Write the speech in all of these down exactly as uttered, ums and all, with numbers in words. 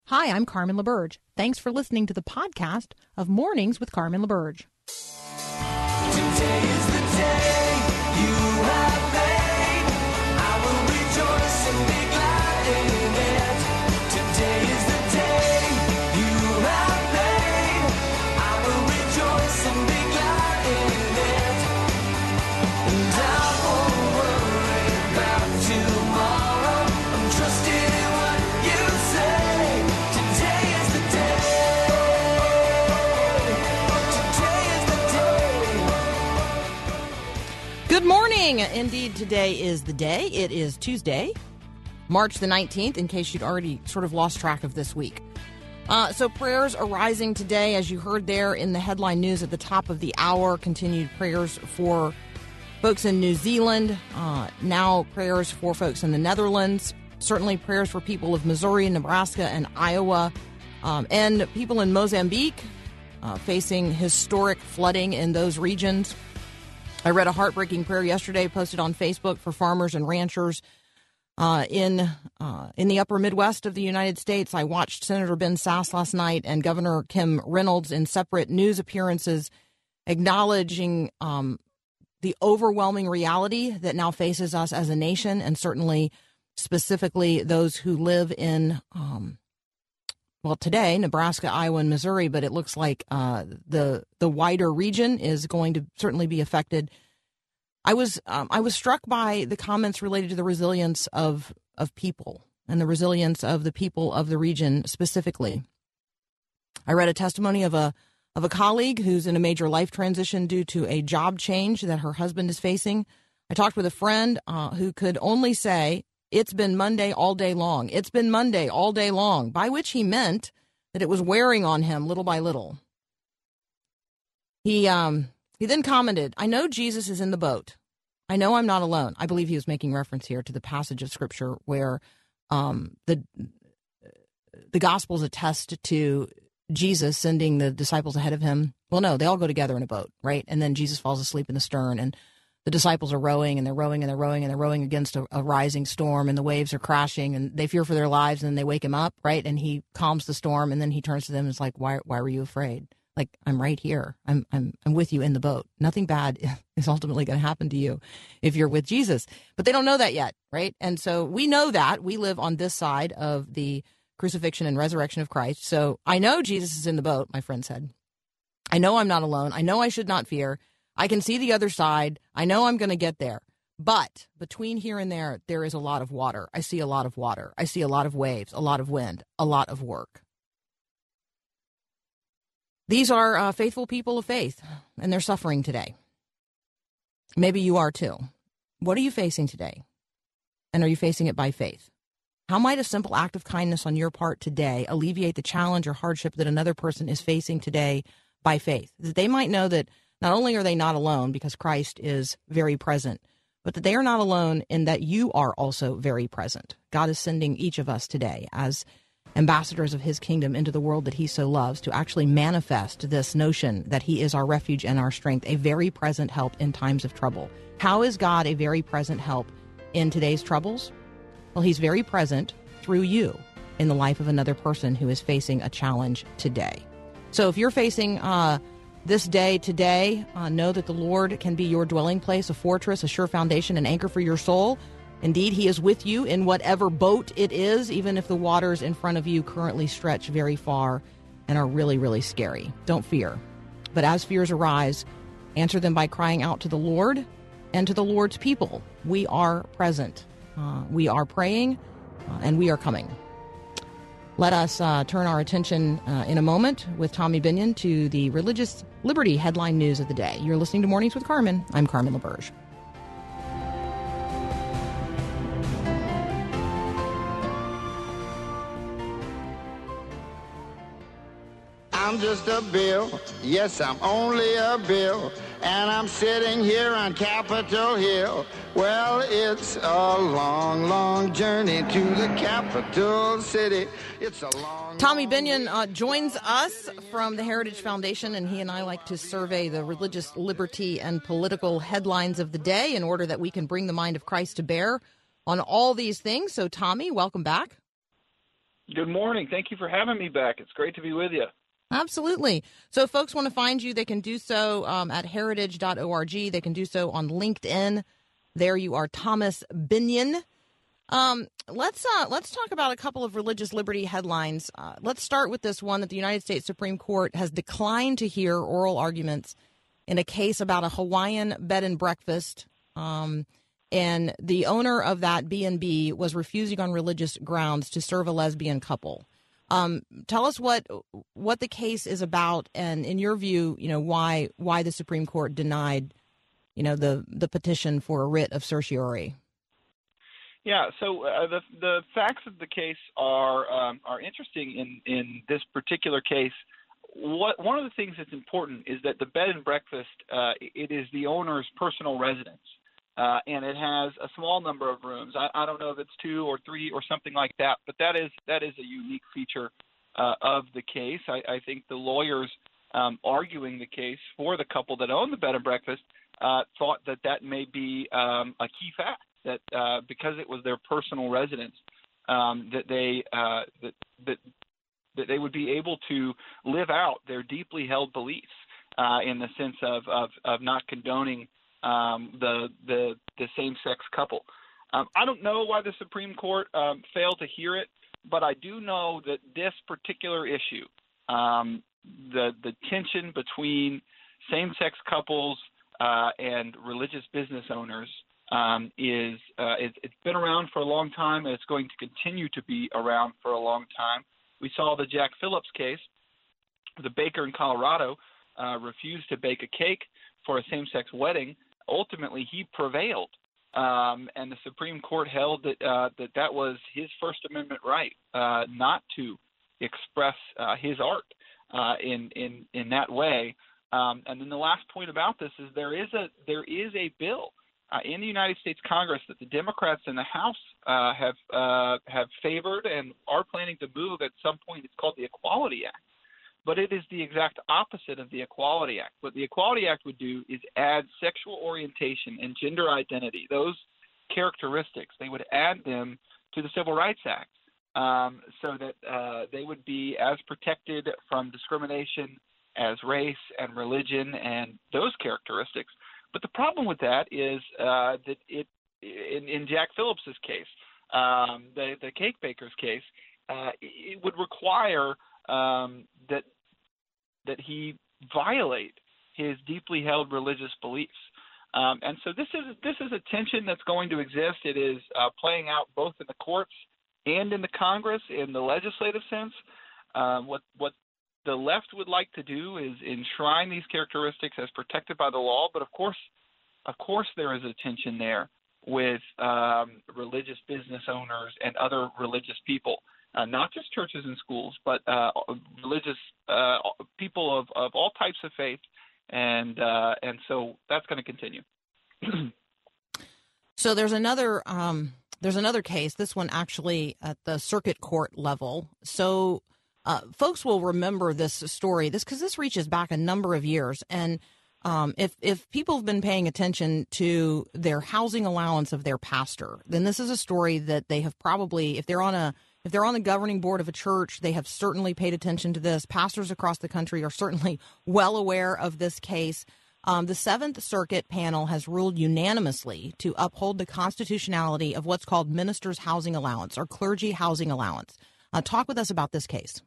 Hi, I'm Carmen LaBerge. Thanks for listening to the podcast of Mornings with Carmen LaBerge. Today is the day you have made. I will rejoice and be glad in it. Today is the day you have made. I will rejoice and be glad in it. And I won't worry about tomorrow. I'm trusting in what you say. Today is the day. Today is the day. Good morning. Indeed, today is the day. It is Tuesday, March the nineteenth, in case you'd already sort of lost track of this week. Uh, so prayers are rising today, as you heard there in the headline news at the top of the hour. Continued prayers for folks in New Zealand, uh, now prayers for folks in the Netherlands, certainly prayers for people of Missouri, Nebraska, and Iowa, um, and people in Mozambique uh, facing historic flooding in those regions. I read a heartbreaking prayer yesterday posted on Facebook for farmers and ranchers uh, in uh, in the upper Midwest of the United States. I watched Senator Ben Sasse last night and Governor Kim Reynolds in separate news appearances acknowledging um, the overwhelming reality that now faces us as a nation, and certainly specifically those who live in, um, well, today, Nebraska, Iowa, and Missouri, but it looks like uh, the the wider region is going to certainly be affected. I was um, I was struck by the comments related to the resilience of of people and the resilience of the people of the region specifically. I read a testimony of a of a colleague who's in a major life transition due to a job change that her husband is facing. I talked with a friend uh, who could only say, "It's been Monday all day long. It's been Monday all day long," by which he meant that it was wearing on him little by little. He um, he then commented, "I know Jesus is in the boat. I know I'm not alone." I believe he was making reference here to the passage of Scripture where um, the the Gospels attest to Jesus sending the disciples ahead of him. Well, no, they all go together in a boat, right? And then Jesus falls asleep in the stern, and the disciples are rowing, and they're rowing, and they're rowing, and they're rowing against a, a rising storm, and the waves are crashing, and they fear for their lives, and then they wake him up, right? And he calms the storm, and then he turns to them and is like, why, why were you afraid? Like, I'm right here. I'm, I'm, I'm with you in the boat. Nothing bad is ultimately going to happen to you if you're with Jesus. But they don't know that yet, right? And so we know that. We live on this side of the crucifixion and resurrection of Christ. So I know Jesus is in the boat, my friend said. I know I'm not alone. I know I should not fear. I can see the other side. I know I'm going to get there. But between here and there, there is a lot of water. I see a lot of water. I see a lot of waves, a lot of wind, a lot of work. These are uh, faithful people of faith, and they're suffering today. Maybe you are too. What are you facing today? And are you facing it by faith? How might a simple act of kindness on your part today alleviate the challenge or hardship that another person is facing today by faith? That they might know that not only are they not alone because Christ is very present, but that they are not alone in that you are also very present. God is sending each of us today as ambassadors of his kingdom into the world that he so loves to actually manifest this notion that he is our refuge and our strength, a very present help in times of trouble. How is God a very present help in today's troubles? Well, he's very present through you in the life of another person who is facing a challenge today. So if you're facing uh, this day today, uh, know that the Lord can be your dwelling place, a fortress, a sure foundation, an anchor for your soul. Indeed, he is with you in whatever boat it is, even if the waters in front of you currently stretch very far and are really, really scary. Don't fear. But as fears arise, answer them by crying out to the Lord and to the Lord's people. We are present. Uh, we are praying, uh, and we are coming. Let us uh, turn our attention uh, in a moment with Tommy Binion to the religious liberty headline news of the day. You're listening to Mornings with Carmen. I'm Carmen LaBerge. I'm just a bill. Yes, I'm only a bill. And I'm sitting here on Capitol Hill. Well, it's a long, long journey to the capital city. It's a long... Tommy Binion uh, joins us from the Heritage Foundation, and he and I like to survey the religious liberty and political headlines of the day in order that we can bring the mind of Christ to bear on all these things. So, Tommy, welcome back. Good morning. Thank you for having me back. It's great to be with you. Absolutely. So if folks want to find you, they can do so um, at heritage dot org. They can do so on LinkedIn. There you are, Thomas Binion. Um, let's uh, let's talk about a couple of religious liberty headlines. Uh, let's start with this one that the United States Supreme Court has declined to hear oral arguments in a case about a Hawaiian bed and breakfast. Um, and the owner of that B and B was refusing on religious grounds to serve a lesbian couple. Um, tell us what what the case is about, and in your view, you know, why why the Supreme Court denied, you know, the the petition for a writ of certiorari. Yeah, so uh, the the facts of the case are um, are interesting in, in this particular case. What one of the things that's important is that the bed and breakfast uh, it is the owner's personal residence, uh, and it has a small number of rooms. I, I don't know if it's two or three or something like that, but that is that is a unique feature uh, of the case. I, I think the lawyers um, arguing the case for the couple that own the bed and breakfast uh, thought that that may be um, a key fact. That uh, because it was their personal residence, um, that they uh, that, that that they would be able to live out their deeply held beliefs uh, in the sense of of, of not condoning um, the the the same-sex couple. Um, I don't know why the Supreme Court um, failed to hear it, but I do know that this particular issue, um, the the tension between same-sex couples uh, and religious business owners. Um, is uh, it, it's been around for a long time, and it's going to continue to be around for a long time. We saw the Jack Phillips case. The baker in Colorado uh, refused to bake a cake for a same-sex wedding. Ultimately, he prevailed, um, and the Supreme Court held that uh, that that was his First Amendment right uh, not to express uh, his art uh, in in in that way. Um, and then the last point about this is there is a there is a bill. Uh, in the United States Congress that the Democrats in the House uh, have uh, have favored and are planning to move at some point. It's called the Equality Act, but it is the exact opposite of the Equality Act. What the Equality Act would do is add sexual orientation and gender identity, those characteristics. They would add them to the Civil Rights Act um, so that uh, they would be as protected from discrimination as race and religion and those characteristics. But the problem with that is uh, that it, in, in Jack Phillips's case, um, the, the cake baker's case, uh, it would require um, that that he violate his deeply held religious beliefs. Um, and so this is this is a tension that's going to exist. It is uh, playing out both in the courts and in the Congress in the legislative sense. Uh, what what the left would like to do is enshrine these characteristics as protected by the law, but of course, of course, there is a tension there with um, religious business owners and other religious people, uh, not just churches and schools, but uh, religious uh, people of, of all types of faith, and uh, and so that's going to continue. So there's another um, there's another case. This one actually at the circuit court level. So. Uh, folks will remember this story, this because this reaches back a number of years. And um, if if people have been paying attention to their housing allowance of their pastor, then this is a story that they have probably, if they're on a if they're on the governing board of a church, they have certainly paid attention to this. Pastors across the country are certainly well aware of this case. Um, the Seventh Circuit panel has ruled unanimously to uphold the constitutionality of what's called minister's housing allowance or clergy housing allowance. Uh, talk with us about this case.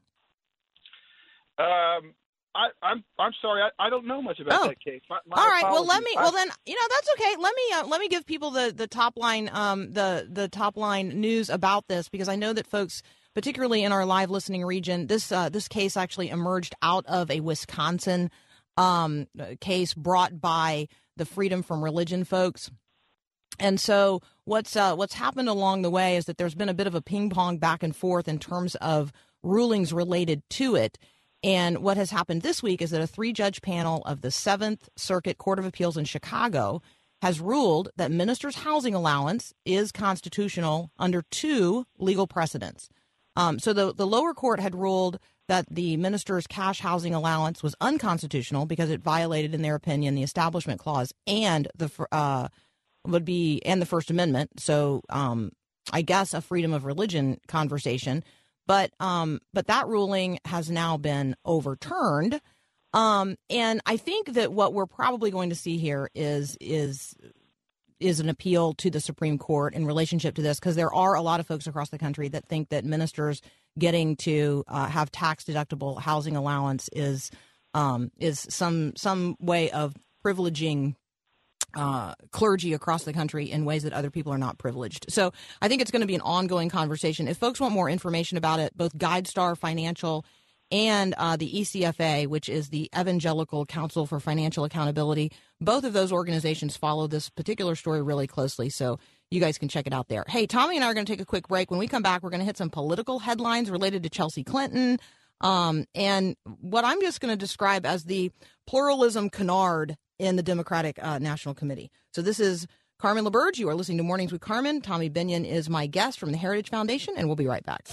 Um, I, I'm I'm sorry, I, I don't know much about oh. that case. My, my All right, apologies. well let me I, well then you know that's okay. Let me uh, let me give people the, the top line um the the top line news about this, because I know that folks, particularly in our live listening region, this uh, this case actually emerged out of a Wisconsin um case brought by the Freedom from Religion folks. And so what's uh, what's happened along the way is that there's been a bit of a ping pong back and forth in terms of rulings related to it. And what has happened this week is that a three-judge panel of the Seventh Circuit Court of Appeals in Chicago has ruled that ministers' housing allowance is constitutional under two legal precedents. Um, so the, the lower court had ruled that the minister's cash housing allowance was unconstitutional because it violated, in their opinion, the Establishment Clause and the uh, would be and the First Amendment. So um, I guess a freedom of religion conversation. But um, but that ruling has now been overturned. Um, and I think that what we're probably going to see here is is is an appeal to the Supreme Court in relationship to this, because there are a lot of folks across the country that think that ministers getting to uh, have tax deductible housing allowance is um, is some some way of privileging Uh, clergy across the country in ways that other people are not privileged. So I think it's going to be an ongoing conversation. If folks want more information about it, both GuideStar Financial and uh, the E C F A, which is the Evangelical Council for Financial Accountability, both of those organizations follow this particular story really closely. So you guys can check it out there. Hey, Tommy and I are going to take a quick break. When we come back, we're going to hit some political headlines related to Chelsea Clinton um, and what I'm just going to describe as the pluralism canard in the Democratic uh, National Committee. So this is Carmen LaBerge. You are listening to Mornings with Carmen. Tommy Binion is my guest from the Heritage Foundation, and we'll be right back.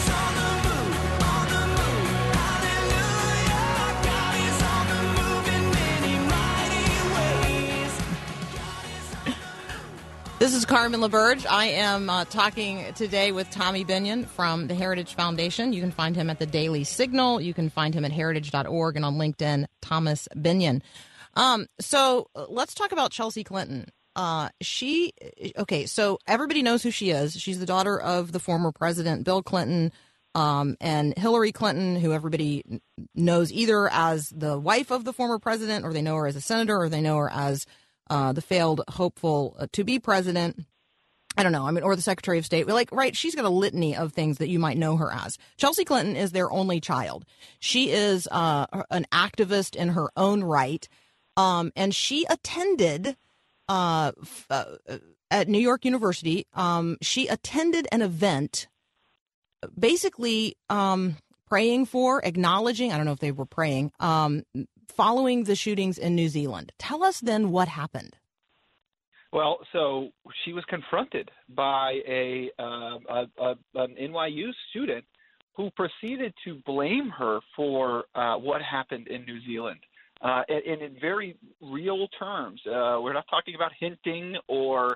This is Carmen LaBerge. I am uh, talking today with Tommy Binion from the Heritage Foundation. You can find him at the Daily Signal. You can find him at heritage dot org and on LinkedIn, Thomas Binion. Um, so let's talk about Chelsea Clinton. Uh, she, okay, so everybody knows who she is. She's the daughter of the former president, Bill Clinton, um, and Hillary Clinton, who everybody knows either as the wife of the former president, or they know her as a senator, or they know her as uh, the failed hopeful uh, to be president. I don't know. I mean, or the Secretary of State. Like, right, she's got a litany of things that you might know her as. Chelsea Clinton is their only child. She is uh, an activist in her own right. Um, and she attended uh, f- uh, at New York University. Um, she attended an event basically um, praying for, acknowledging, I don't know if they were praying, um, following the shootings in New Zealand. Tell us then what happened. Well, so she was confronted by a, uh, a, a an N Y U student who proceeded to blame her for uh, what happened in New Zealand. Uh, and, and in very real terms, uh, we're not talking about hinting or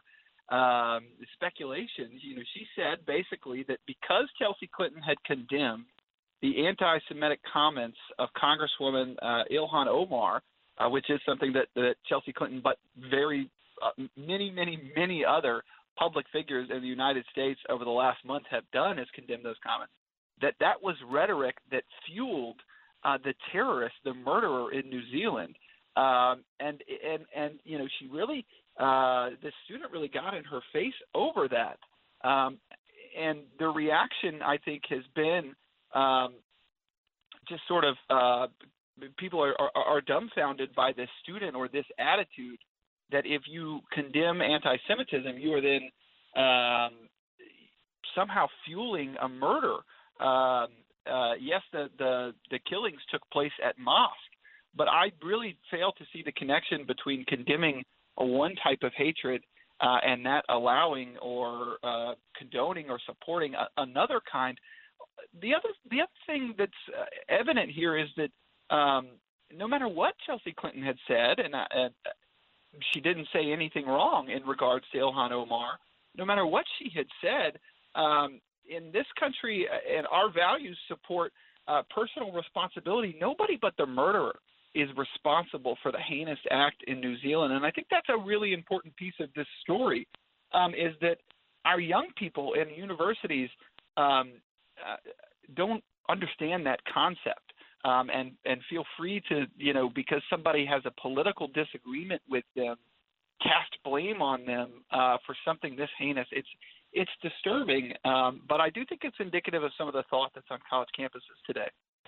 um, speculations. You know, she said basically that because Chelsea Clinton had condemned the anti-Semitic comments of Congresswoman uh, Ilhan Omar, uh, which is something that, that Chelsea Clinton, but very uh, many, many, many other public figures in the United States over the last month have done, is condemn those comments, that that was rhetoric that fueled Uh, the terrorist, the murderer in New Zealand, um, and and and you know, she really, uh, the student really got in her face over that, um, and the reaction, I think, has been um, just sort of uh, people are, are are dumbfounded by this student or this attitude that if you condemn anti-Semitism, you are then um, somehow fueling a murder. Um, Uh, yes, the, the the killings took place at mosque, but I really fail to see the connection between condemning a one type of hatred uh, and that allowing or uh, condoning or supporting a, another kind. The other the other thing that's uh, evident here is that um, no matter what Chelsea Clinton had said, and, uh, and she didn't say anything wrong in regards to Ilhan Omar, no matter what she had said, um, in this country, and our values support uh, personal responsibility. Nobody but the murderer is responsible for the heinous act in New Zealand. And I think that's a really important piece of this story, um, is that our young people in universities um, uh, don't understand that concept um, and, and feel free to, you know, because somebody has a political disagreement with them, cast blame on them uh, for something this heinous. It's It's disturbing, um, but I do think it's indicative of some of the thought that's on college campuses today.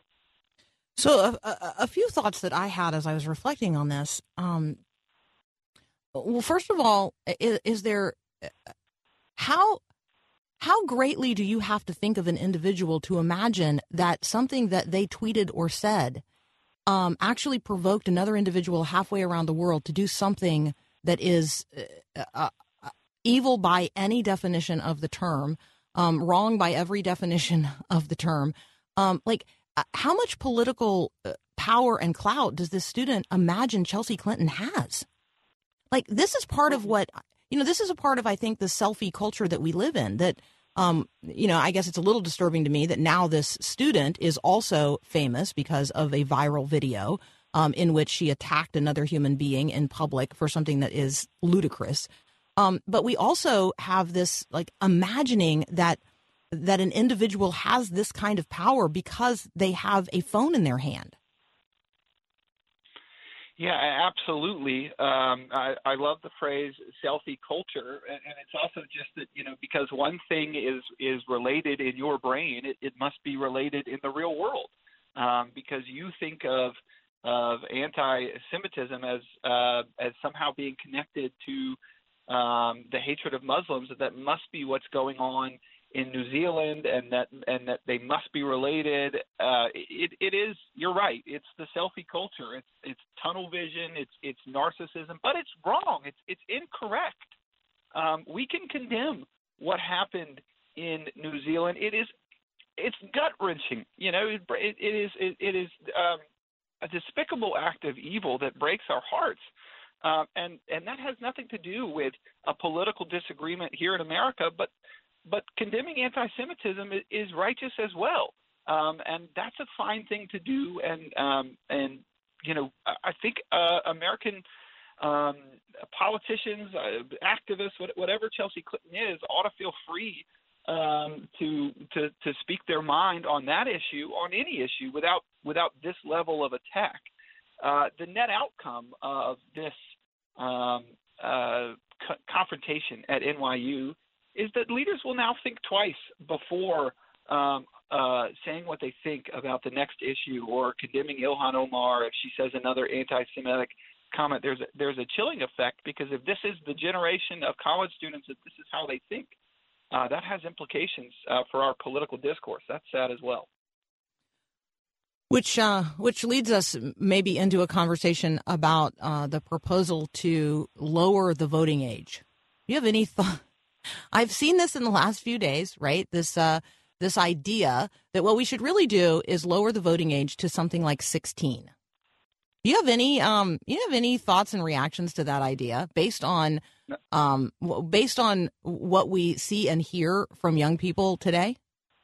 So a, a, a few thoughts that I had as I was reflecting on this. Um, well, first of all, is, is there how how greatly do you have to think of an individual to imagine that something that they tweeted or said um, actually provoked another individual halfway around the world to do something that is uh, uh, evil by any definition of the term, um, wrong by every definition of the term. Um, like, uh, how much political uh, power and clout does this student imagine Chelsea Clinton has? Like, this is part of what, you know, this is a part of, I think, the selfie culture that we live in, that Um, you know, I guess it's a little disturbing to me that now this student is also famous because of a viral video um, in which she attacked another human being in public for something that is ludicrous. Um, but we also have this like imagining that that an individual has this kind of power because they have a phone in their hand. Yeah, absolutely. Um, I, I love the phrase selfie culture, and, and it's also just that, you know, because one thing is is related in your brain, it, it must be related in the real world, um, because you think of of anti-Semitism as uh, as somehow being connected to um, the hatred of Muslims. That must be what's going on in New Zealand, and that and that they must be related. Uh, it, it is. You're right. It's the selfie culture. It's it's tunnel vision. It's it's narcissism. But it's wrong. It's it's incorrect. Um, we can condemn what happened in New Zealand. It is it's gut wrenching. You know, it, it, it is it, it is um, a despicable act of evil that breaks our hearts. Uh, and and that has nothing to do with a political disagreement here in America, but But condemning anti-Semitism is righteous as well, um, and that's a fine thing to do. And um, and you know, I think uh, American um, politicians, uh, activists, whatever Chelsea Clinton is, ought to feel free um, to to to speak their mind on that issue, on any issue, without without this level of attack. Uh, the net outcome of this um, uh, co- confrontation at N Y U is that leaders will now think twice before um, uh, saying what they think about the next issue or condemning Ilhan Omar if she says another anti-Semitic comment. There's a, there's a chilling effect, because if this is the generation of college students that this is how they think, uh, that has implications uh, for our political discourse. That's sad as well. Which uh, which leads us maybe into a conversation about uh, the proposal to lower the voting age. Do you have any thought? I've seen this in the last few days, right? This uh, this idea that what we should really do is lower the voting age to something like sixteen. Do you have any um, you have any thoughts and reactions to that idea based on um, based on what we see and hear from young people today?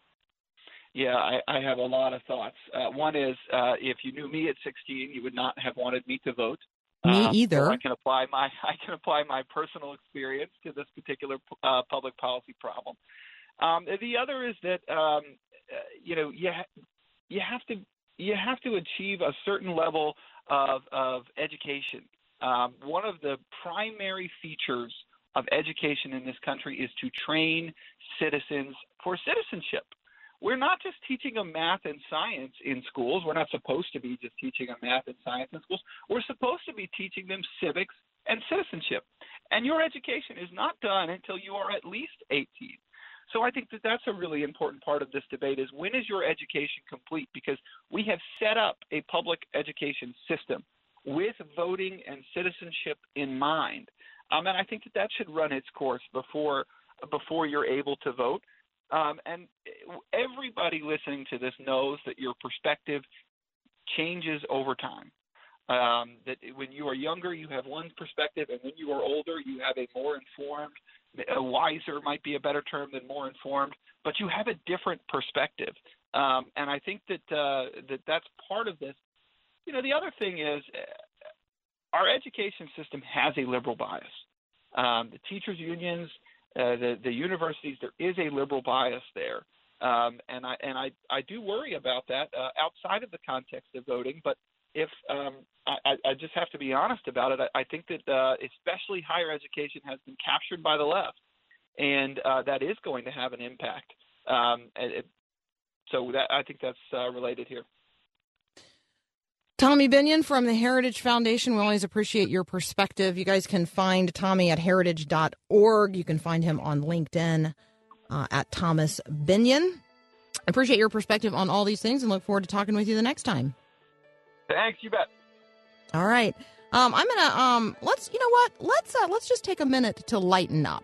Yeah, I, I have a lot of thoughts. Uh, one is, uh, if you knew me at sixteen, you would not have wanted me to vote. Me um, either. So I can apply my I can apply my personal experience to this particular uh, public policy problem. Um, the other is that um, uh, you know you ha- you have to you have to achieve a certain level of of education. Um, one of the primary features of education in this country is to train citizens for citizenship. We're not just teaching them math and science in schools. We're not supposed to be just teaching them math and science in schools. We're supposed to be teaching them civics and citizenship. And your education is not done until you are at least eighteen. So I think that that's a really important part of this debate, is when is your education complete? Because we have set up a public education system with voting and citizenship in mind. Um, and I think that that should run its course before before you're able to vote. Um, and everybody listening to this knows that your perspective changes over time. Um, that when you are younger, you have one perspective, and when you are older, you have a more informed, a wiser might be a better term than more informed, but you have a different perspective. Um, and I think that uh, that that's part of this. You know, the other thing is uh, our education system has a liberal bias. Um, the teachers' unions, Uh, the, the universities, there is a liberal bias there. Um, and I and I, I do worry about that uh, outside of the context of voting. But if um, I, I just have to be honest about it, I, I think that uh, especially higher education has been captured by the left, and uh, that is going to have an impact. Um, it, so that, I think that's uh, related here. Tommy Binion from the Heritage Foundation. We always appreciate your perspective. You guys can find Tommy at heritage dot org. You can find him on LinkedIn uh, at Thomas Binion. I appreciate your perspective on all these things and look forward to talking with you the next time. Thanks, you bet. All right. Um, I'm going to, um, let's, you know what? Let's, uh, let's just take a minute to lighten up.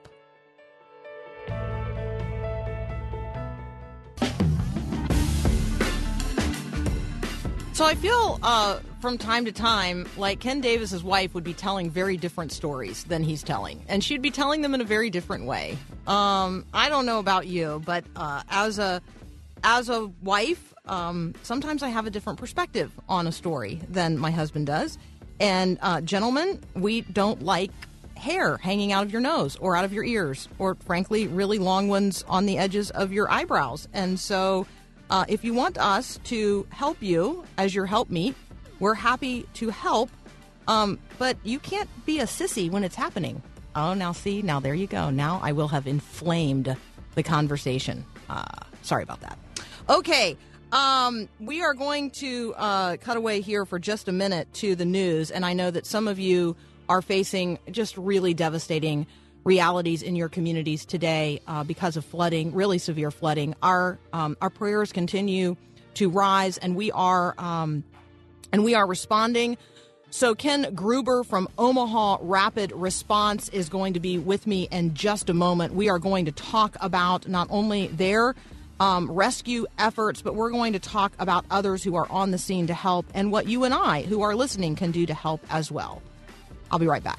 So I feel uh, from time to time like Ken Davis's wife would be telling very different stories than he's telling, and she'd be telling them in a very different way. Um, I don't know about you, but uh, as a as a wife, um, sometimes I have a different perspective on a story than my husband does. And uh, gentlemen, we don't like hair hanging out of your nose or out of your ears, or frankly, really long ones on the edges of your eyebrows. And so uh, if you want us to help you as your helpmeet, we're happy to help. Um, but you can't be a sissy when it's happening. Oh, now see, now there you go. Now I will have inflamed the conversation. Uh, sorry about that. Okay. Um, we are going to uh, cut away here for just a minute to the news. And I know that some of you are facing just really devastating realities in your communities today uh, because of flooding, really severe flooding. Our um, our prayers continue to rise, and we are um, and we are responding. So Ken Gruber from Omaha Rapid Response is going to be with me in just a moment. We are going to talk about not only their um, rescue efforts, but we're going to talk about others who are on the scene to help and what you and I, who are listening, can do to help as well. I'll be right back.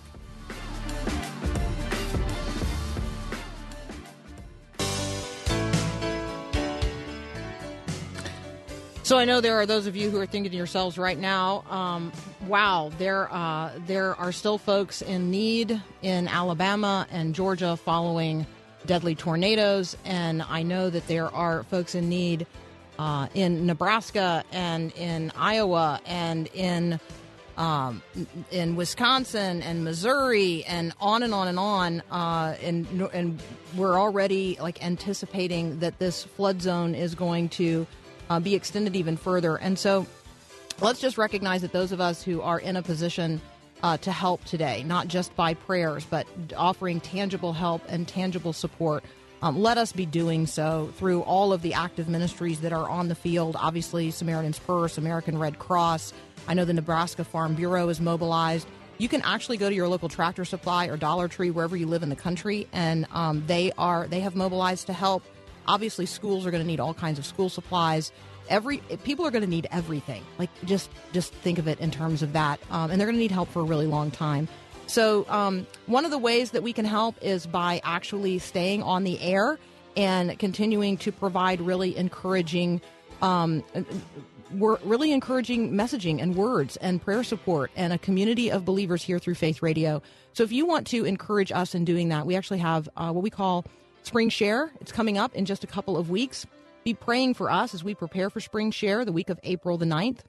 So I know there are those of you who are thinking to yourselves right now, um, wow, there uh, there are still folks in need in Alabama and Georgia following deadly tornadoes. And I know that there are folks in need uh, in Nebraska and in Iowa and in um, in Wisconsin and Missouri and on and on and on. Uh, and, and we're already like anticipating that this flood zone is going to Uh, be extended even further. And so let's just recognize that those of us who are in a position uh, to help today, not just by prayers, but offering tangible help and tangible support, um, let us be doing so through all of the active ministries that are on the field. Obviously, Samaritan's Purse, American Red Cross. I know the Nebraska Farm Bureau is mobilized. You can actually go to your local Tractor Supply or Dollar Tree, wherever you live in the country, and um, they are they have mobilized to help. Obviously, schools are going to need all kinds of school supplies. Every people are going to need everything. Like just just think of it in terms of that, um, and they're going to need help for a really long time. So um, one of the ways that we can help is by actually staying on the air and continuing to provide really encouraging, um, we're really encouraging messaging and words and prayer support and a community of believers here through Faith Radio. So if you want to encourage us in doing that, we actually have uh, what we call Spring Share. It's coming up in just a couple of weeks. Be praying for us as we prepare for Spring Share the week of April the ninth.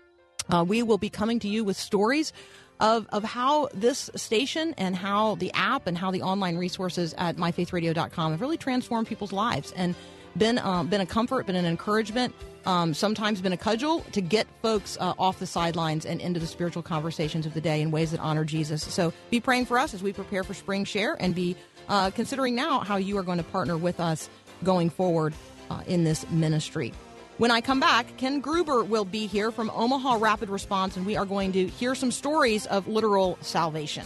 Uh, we will be coming to you with stories of, of how this station and how the app and how the online resources at my faith radio dot com have really transformed people's lives and been um, been a comfort, been an encouragement, um, sometimes been a cudgel to get folks uh, off the sidelines and into the spiritual conversations of the day in ways that honor Jesus. So be praying for us as we prepare for Spring Share, and be uh, considering now how you are going to partner with us going forward uh, in this ministry. When I come back, Ken Gruber will be here from Omaha Rapid Response, and we are going to hear some stories of literal salvation.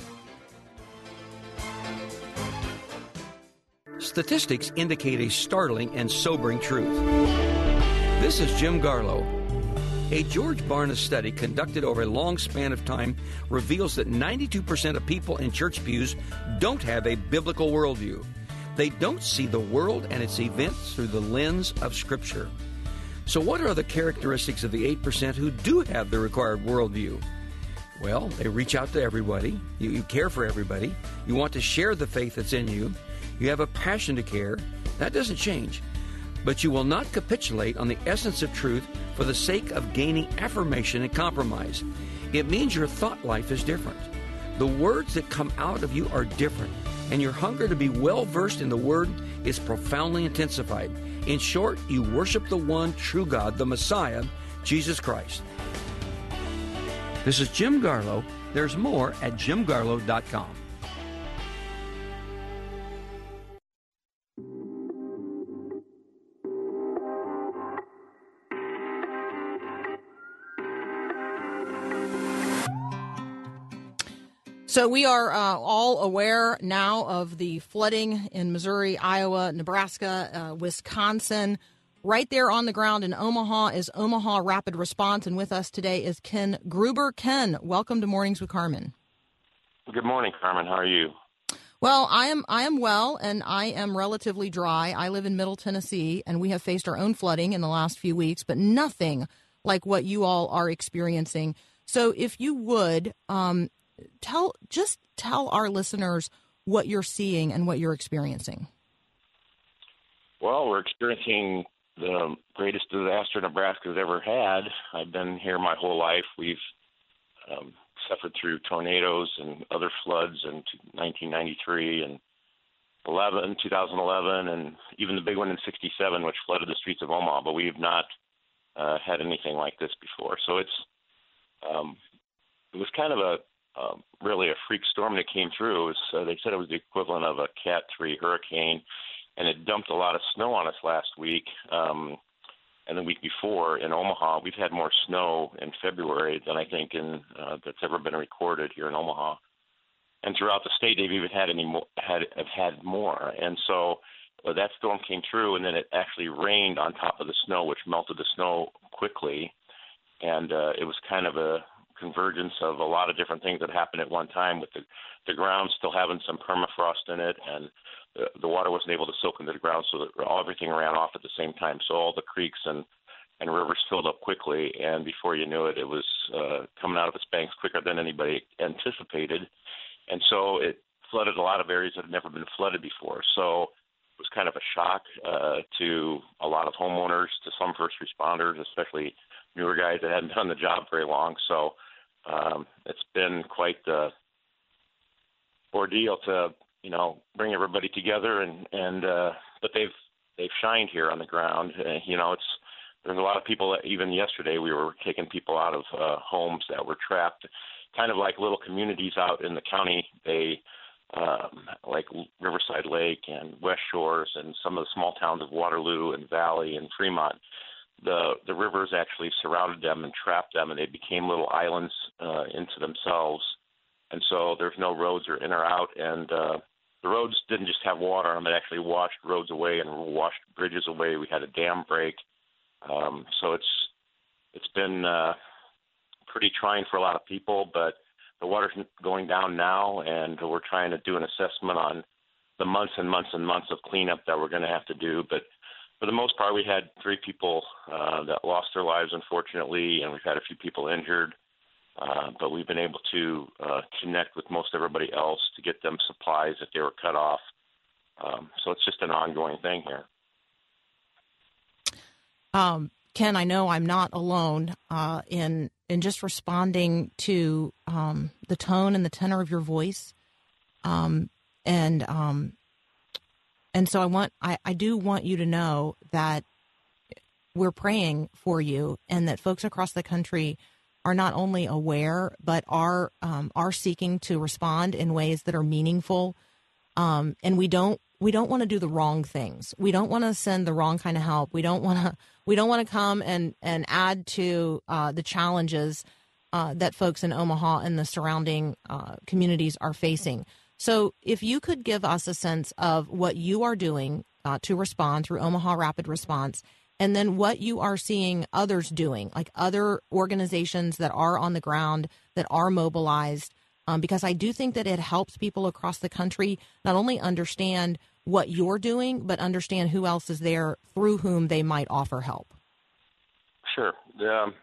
Statistics indicate a startling and sobering truth. This is Jim Garlow. A George Barna study conducted over a long span of time reveals that ninety-two percent of people in church pews don't have a biblical worldview. They don't see the world and its events through the lens of Scripture. So what are the characteristics of the eight percent who do have the required worldview? Well, they reach out to everybody. You, you care for everybody. You want to share the faith that's in you. You have a passion to care. That doesn't change. But you will not capitulate on the essence of truth for the sake of gaining affirmation and compromise. It means your thought life is different. The words that come out of you are different, and your hunger to be well-versed in the Word is profoundly intensified. In short, you worship the one true God, the Messiah, Jesus Christ. This is Jim Garlow. There's more at jim garlow dot com. So we are uh, all aware now of the flooding in Missouri, Iowa, Nebraska, uh, Wisconsin. right there on the ground in Omaha is Omaha Rapid Response, and with us today is Ken Gruber. Ken, welcome to Mornings with Carmen. Good morning, Carmen. How are you? Well, I am I am well, and I am relatively dry. I live in Middle Tennessee, and we have faced our own flooding in the last few weeks, but nothing like what you all are experiencing. So if you would, um, tell just tell our listeners what you're seeing and what you're experiencing. Well, we're experiencing the greatest disaster Nebraska's ever had. I've been here my whole life. We've um, suffered through tornadoes and other floods in nineteen ninety-three and eleven, two thousand eleven, and even the big one in sixty-seven, which flooded the streets of Omaha. But we have not uh, had anything like this before. So it's um, it was kind of a uh, really a freak storm that came through. It was, uh, they said it was the equivalent of a Cat three hurricane, and it dumped a lot of snow on us last week. Um, And the week before in Omaha, we've had more snow in February than I think in uh, that's ever been recorded here in Omaha. And throughout the state, they've even had any more, had have had more. And so uh, that storm came through, and then it actually rained on top of the snow, which melted the snow quickly. And uh, it was kind of a convergence of a lot of different things that happened at one time, with the the ground still having some permafrost in it, and the, the water wasn't able to soak into the ground, so that everything ran off at the same time. So all the creeks and, and rivers filled up quickly, and before you knew it, it was uh, coming out of its banks quicker than anybody anticipated. And so it flooded a lot of areas that had never been flooded before. So it was kind of a shock uh, to a lot of homeowners, to some first responders, especially newer guys that hadn't been on the job very long. So um, it's been quite the ordeal to, you know, bring everybody together, and and uh, but they've they've shined here on the ground. Uh, you know, it's there's a lot of people that even yesterday we were taking people out of uh, homes that were trapped, kind of like little communities out in the county. They um, like Riverside Lake and West Shores and some of the small towns of Waterloo and Valley and Fremont. The the rivers actually surrounded them and trapped them, and they became little islands uh, into themselves. And so there's no roads or in or out, and uh, the roads didn't just have water on them. It actually washed roads away and washed bridges away. We had a dam break. Um, so it's it's been uh, pretty trying for a lot of people, but the water's going down now, and we're trying to do an assessment on the months and months and months of cleanup that we're going to have to do. But for the most part, we had three people uh, that lost their lives, unfortunately, and we've had a few people injured. Uh, but we've been able to uh, connect with most everybody else to get them supplies if they were cut off. Um, so it's just an ongoing thing here. Um, Ken, I know I'm not alone uh, in in just responding to um, the tone and the tenor of your voice, um, and um, and so I want I, I do want you to know that we're praying for you, and that folks across the country are not only aware, but are um, are seeking to respond in ways that are meaningful. Um, and we don't we don't want to do the wrong things. We don't want to send the wrong kind of help. We don't want to we don't want to come and and add to uh, the challenges uh, that folks in Omaha and the surrounding uh, communities are facing. So, if you could give us a sense of what you are doing uh, to respond through Omaha Rapid Response, and then what you are seeing others doing, like other organizations that are on the ground, that are mobilized, um, because I do think that it helps people across the country not only understand what you're doing, but understand who else is there through whom they might offer help. Sure. Um,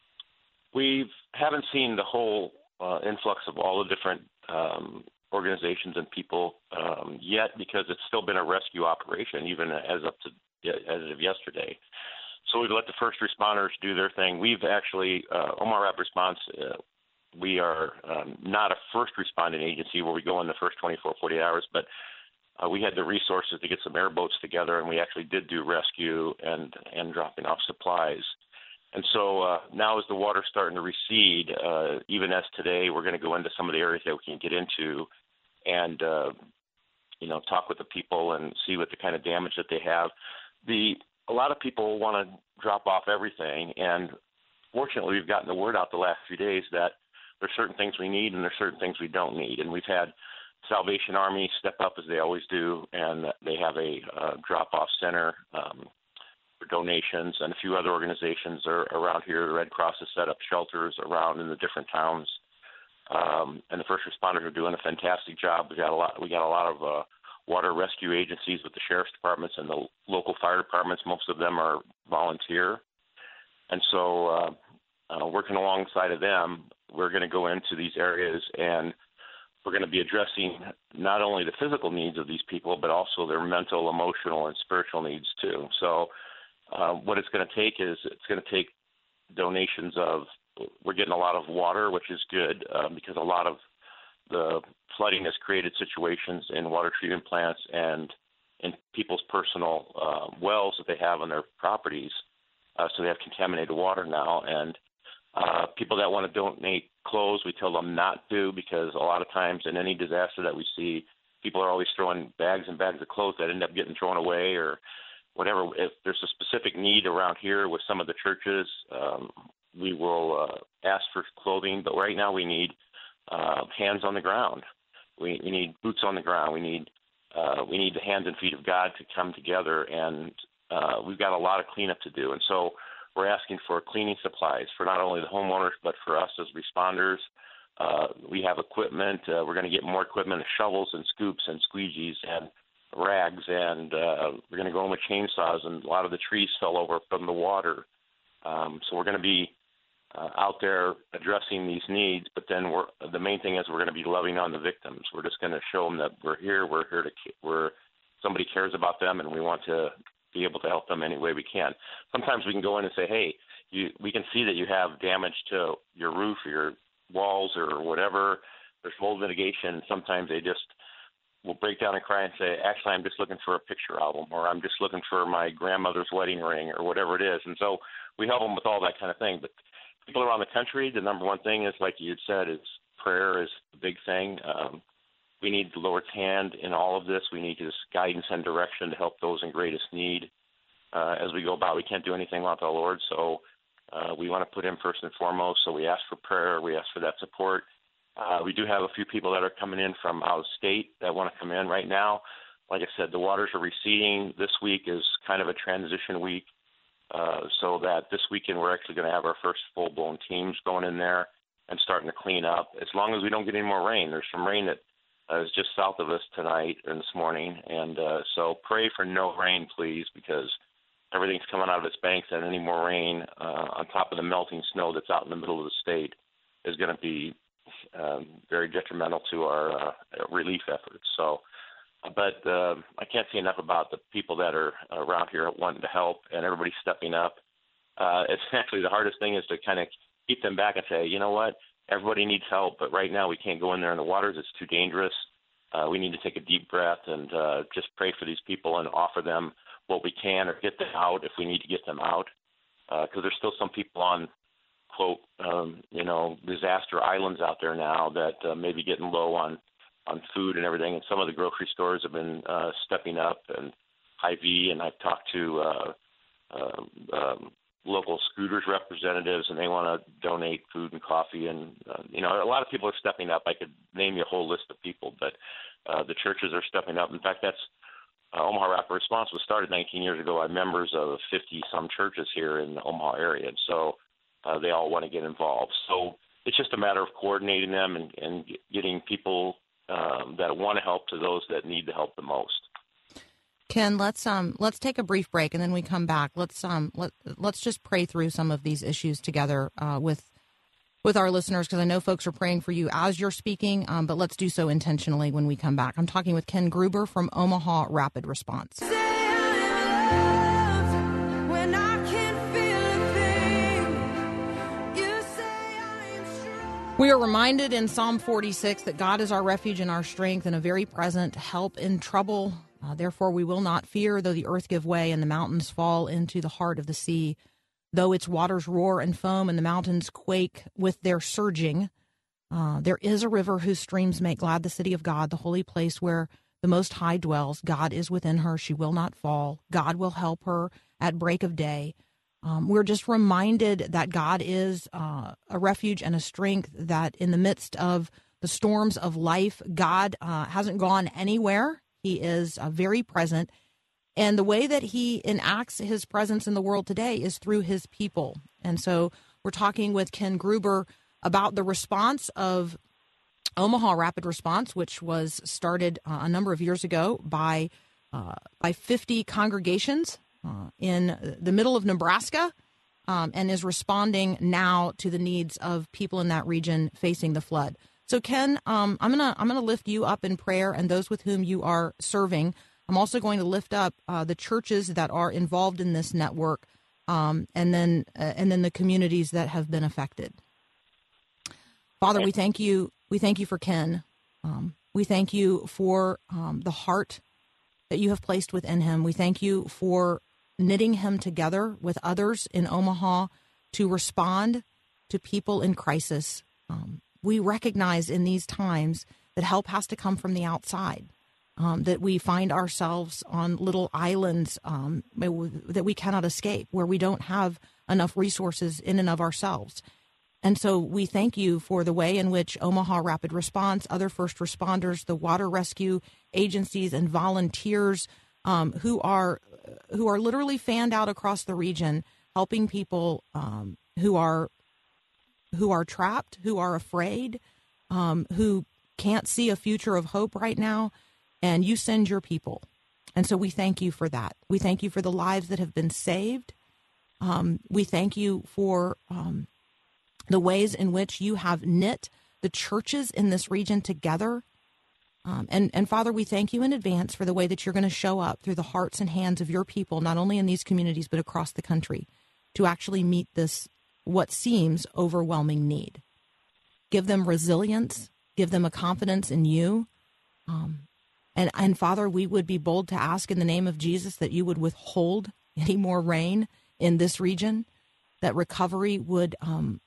we haven't seen the whole uh, influx of all the different um, organizations and people um, yet, because it's still been a rescue operation, even as up to as of yesterday. So we've let the first responders do their thing. We've actually, uh, Omaha Rapid Response, uh, we are um, not a first responding agency where we go in the first twenty-four, forty-eight hours, but uh, we had the resources to get some airboats together, and we actually did do rescue and, and dropping off supplies. And so uh, now as the water's starting to recede, uh, even as today, we're going to go into some of the areas that we can get into and, uh, you know, talk with the people and see what the kind of damage that they have. The a lot of people want to drop off everything, and fortunately we've gotten the word out the last few days that there's certain things we need and there's certain things we don't need. And we've had Salvation Army step up as they always do, and they have a uh, drop-off center um, for donations, and a few other organizations are around here. The Red Cross has set up shelters around in the different towns, um, and the first responders are doing a fantastic job. We got a lot. We got a lot of uh, water rescue agencies with the sheriff's departments and the local fire departments. Most of them are volunteer, and so uh, uh, working alongside of them, we're going to go into these areas and we're going to be addressing not only the physical needs of these people, but also their mental, emotional, and spiritual needs too. So uh, what it's going to take is it's going to take donations of, we're getting a lot of water, which is good uh, because a lot of the flooding has created situations in water treatment plants and in people's personal uh, wells that they have on their properties. Uh, so they have contaminated water now. And uh, people that want to donate clothes, we tell them not to, because a lot of times in any disaster that we see, people are always throwing bags and bags of clothes that end up getting thrown away or whatever. If there's a specific need around here with some of the churches, um, we will uh, ask for clothing. But right now we need uh, hands on the ground. We, we need boots on the ground. We need uh, we need the hands and feet of God to come together, and uh, we've got a lot of cleanup to do. And so we're asking for cleaning supplies for not only the homeowners, but for us as responders. Uh, we have equipment. Uh, we're going to get more equipment, shovels and scoops and squeegees and rags, and uh, we're going to go in with chainsaws, and a lot of the trees fell over from the water. Um, so we're going to be uh, out there addressing these needs, but then we're, the main thing is we're going to be loving on the victims. We're just going to show them that we're here, we're here to, we're, somebody cares about them, and we want to be able to help them any way we can. Sometimes we can go in and say, hey, you, we can see that you have damage to your roof or your walls or whatever. There's mold mitigation. Sometimes they just will break down and cry and say, actually, I'm just looking for a picture album, or I'm just looking for my grandmother's wedding ring, or whatever it is. And so we help them with all that kind of thing. But people around the country, the number one thing is, like you had said, is prayer is the big thing. Um, we need the Lord's hand in all of this. We need His guidance and direction to help those in greatest need uh, as we go about. We can't do anything without the Lord, so uh, we want to put Him first and foremost. So we ask for prayer. We ask for that support. Uh, we do have a few people that are coming in from out of state that want to come in right now. Like I said, the waters are receding. This week is kind of a transition week, uh, so that this weekend we're actually going to have our first full-blown teams going in there and starting to clean up, as long as we don't get any more rain. There's some rain that uh, is just south of us tonight and this morning, and uh, so pray for no rain, please, because everything's coming out of its banks, and any more rain uh, on top of the melting snow that's out in the middle of the state is going to be um, very detrimental to our uh, relief efforts. So, but uh, I can't say enough about the people that are around here wanting to help and everybody stepping up. Uh, it's actually the hardest thing is to kind of keep them back and say, you know what, everybody needs help, but right now we can't go in there in the waters. It's too dangerous. Uh, we need to take a deep breath and uh, just pray for these people and offer them what we can, or get them out if we need to get them out, because uh, there's still some people on, quote, um, you know, disaster islands out there now that uh, may be getting low on, on food and everything, and some of the grocery stores have been uh, stepping up, and Hy-Vee, and I've talked to uh, uh, um, local Scooters representatives, and they want to donate food and coffee, and, uh, you know, a lot of people are stepping up. I could name you a whole list of people, but uh, the churches are stepping up. In fact, that's Uh, Omaha Rapid Response was started nineteen years ago by members of fifty-some churches here in the Omaha area, and so uh, they all want to get involved. So it's just a matter of coordinating them and, and getting people um, that want to help to those that need the help the most. Ken, let's um let's take a brief break, and then we come back. Let's um let let's just pray through some of these issues together uh, with with our listeners, because I know folks are praying for you as you're speaking, um, but let's do so intentionally when we come back. I'm talking with Ken Gruber from Omaha Rapid Response. We are reminded in Psalm forty-six that God is our refuge and our strength and a very present help in trouble. Uh, therefore, we will not fear, though the earth give way and the mountains fall into the heart of the sea. Though its waters roar and foam and the mountains quake with their surging, uh, there is a river whose streams make glad the city of God, the holy place where the Most High dwells. God is within her. She will not fall. God will help her at break of day. Um, we're just reminded that God is uh, a refuge and a strength, that in the midst of the storms of life, God uh, hasn't gone anywhere. He is uh, very present. And the way that he enacts his presence in the world today is through his people. And so we're talking with Ken Gruber about the response of Omaha Rapid Response, which was started uh, a number of years ago by uh, by fifty congregations uh, in the middle of Nebraska, um, and is responding now to the needs of people in that region facing the flood. So, Ken, um, I'm gonna I'm gonna lift you up in prayer and those with whom you are serving. I'm also going to lift up uh, the churches that are involved in this network, um, and then uh, and then the communities that have been affected. Father, we thank you. We thank you for Ken. Um, we thank you for um, the heart that you have placed within him. We thank you for knitting him together with others in Omaha to respond to people in crisis. Um, we recognize in these times that help has to come from the outside, um, that we find ourselves on little islands um, that we cannot escape, where we don't have enough resources in and of ourselves. And so we thank you for the way in which Omaha Rapid Response, other first responders, the water rescue agencies, and volunteers um, who are who are literally fanned out across the region, helping people um, who are who are trapped, who are afraid, um, who can't see a future of hope right now. And you send your people. And so we thank you for that. We thank you for the lives that have been saved. Um, we thank you for um, the ways in which you have knit the churches in this region together. Um, and, and Father, we thank you in advance for the way that you're going to show up through the hearts and hands of your people, not only in these communities, but across the country, to actually meet this, what seems overwhelming need. Give them resilience, give them a confidence in you. Um, and, and Father, we would be bold to ask in the name of Jesus that you would withhold any more rain in this region, that recovery would um,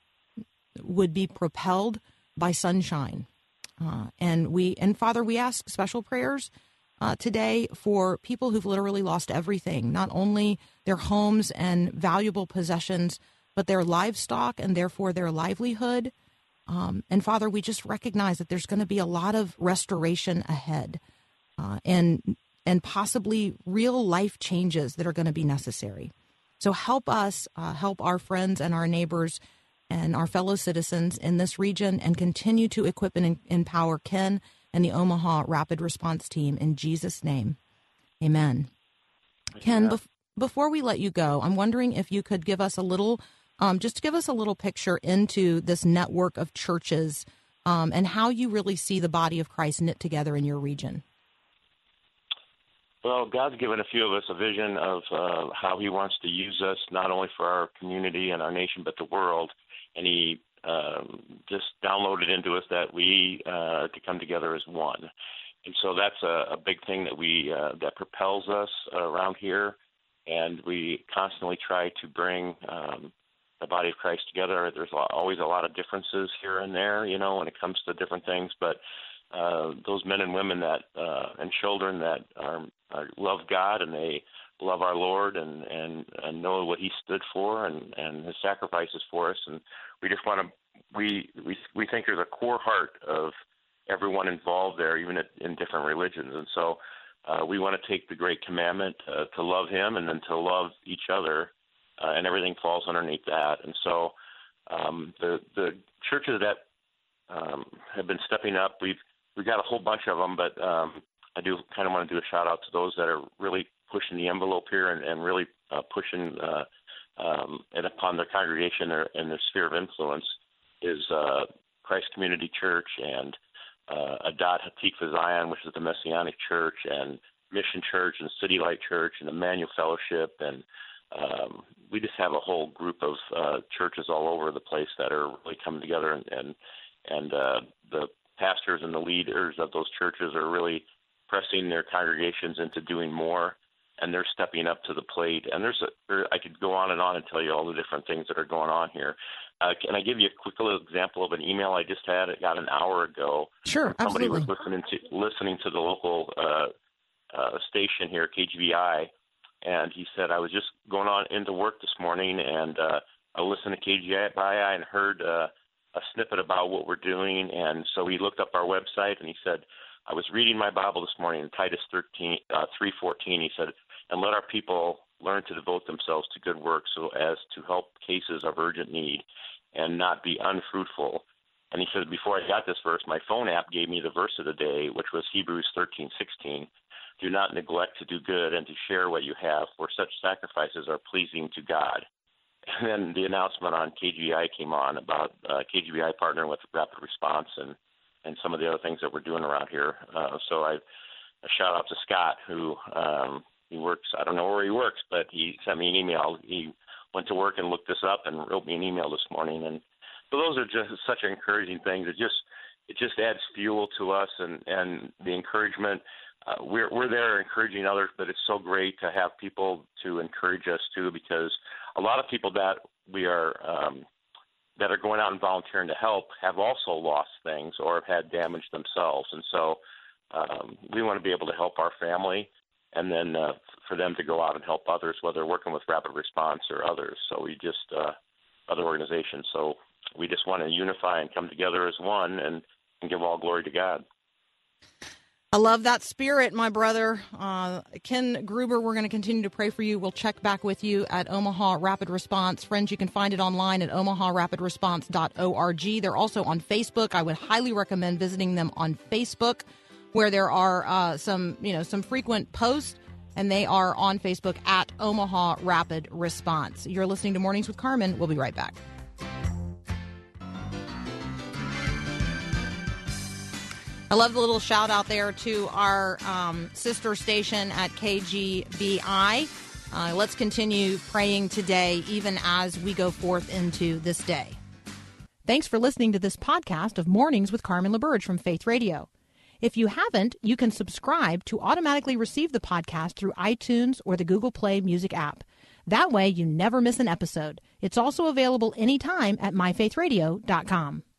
would be propelled by sunshine. Uh, and we, and Father, we ask special prayers uh, today for people who've literally lost everything, not only their homes and valuable possessions, but their livestock and therefore their livelihood. Um, and Father, we just recognize that there's going to be a lot of restoration ahead, uh, and, and possibly real life changes that are going to be necessary. So help us, uh, help our friends and our neighbors and our fellow citizens in this region, and continue to equip and empower Ken and the Omaha Rapid Response Team in Jesus' name. Amen. Yeah. Ken, bef- before we let you go, I'm wondering if you could give us a little, um, just give us a little picture into this network of churches um, and how you really see the body of Christ knit together in your region. Well, God's given a few of us a vision of uh, how he wants to use us, not only for our community and our nation, but the world. And he um, just downloaded into us that we uh, to come together as one. And so that's a, a big thing that we uh, that propels us uh, around here. And we constantly try to bring um, the body of Christ together. There's always a lot of differences here and there, you know, when it comes to different things. But uh, those men and women that uh, and children that are, are love God and they love our Lord and, and, and know what he stood for and, and his sacrifices for us. And we just want to, we, we, we think there's a core heart of everyone involved there, even at, in different religions. And so uh, we want to take the great commandment uh, to love him and then to love each other, uh, and everything falls underneath that. And so um, the, the churches that um, have been stepping up, we've, we've got a whole bunch of them, but um, I do kind of want to do a shout out to those that are really pushing the envelope here and, and really uh, pushing uh, um, it upon their congregation or, and their sphere of influence is uh, Christ Community Church and uh, Adat Hatikva Zion, which is the Messianic Church, and Mission Church and City Light Church and Emmanuel Fellowship. And um, we just have a whole group of uh, churches all over the place that are really coming together, and, and, and uh, the pastors and the leaders of those churches are really pressing their congregations into doing more. And they're stepping up to the plate. And there's a, there, I could go on and on and tell you all the different things that are going on here. Uh, can I give you a quick little example of an email I just had? It got an hour ago. Sure, Somebody absolutely. was listening to listening to the local uh, uh, station here, K G B I, and he said, I was just going on into work this morning, and uh, I listened to K G B I and heard uh, a snippet about what we're doing. And so he looked up our website, and he said, I was reading my Bible this morning in Titus thirteen, uh, three fourteen. He said, and let our people learn to devote themselves to good work so as to help cases of urgent need and not be unfruitful. And he said, before I got this verse, my phone app gave me the verse of the day, which was Hebrews thirteen sixteen. Do not neglect to do good and to share what you have, for such sacrifices are pleasing to God. And then the announcement on K G B I came on about uh, K G B I partnering with Rapid Response and, and some of the other things that we're doing around here. Uh, so I a shout out to Scott, who um, he works, I don't know where he works, but he sent me an email. He went to work and looked this up and wrote me an email this morning. And so those are just such encouraging things. It just it just adds fuel to us and, and the encouragement. Uh, we're we're there encouraging others, but it's so great to have people to encourage us too, because a lot of people that we are um, that are going out and volunteering to help have also lost things or have had damage themselves, and so um, we want to be able to help our family, and then uh, for them to go out and help others, whether working with Rapid Response or others. So we just uh, other organizations. So we just want to unify and come together as one and, and give all glory to God. I love that spirit, my brother. Uh, Ken Gruber, we're going to continue to pray for you. We'll check back with you at Omaha Rapid Response. Friends, you can find it online at omaha rapid response dot org. They're also on Facebook. I would highly recommend visiting them on Facebook, where there are uh, some, you know, some frequent posts, and they are on Facebook at Omaha Rapid Response. You're listening to Mornings with Carmen. We'll be right back. I love the little shout out there to our um, sister station at K G B I. Uh, let's continue praying today, even as we go forth into this day. Thanks for listening to this podcast of Mornings with Carmen LaBerge from Faith Radio. If you haven't, you can subscribe to automatically receive the podcast through iTunes or the Google Play Music app. That way, you never miss an episode. It's also available anytime at my faith radio dot com.